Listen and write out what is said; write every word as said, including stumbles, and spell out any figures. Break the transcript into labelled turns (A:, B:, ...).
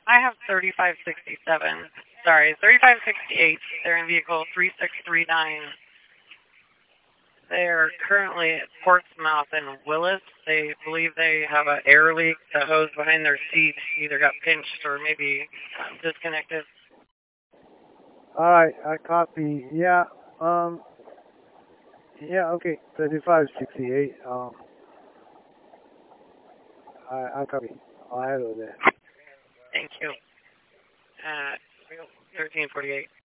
A: I have thirty-five sixty-seven. Sorry, thirty-five sixty-eight. They're in vehicle three six three nine. They're currently at Portsmouth and Willis. They believe they have an air leak. The hose behind their seat either got pinched or maybe disconnected.
B: All right, I copy. Yeah, um, yeah, okay, thirty-five sixty-eight. Um, I, I copy. I'll handle that.
A: Thank you. Uh, thirteen forty-eight.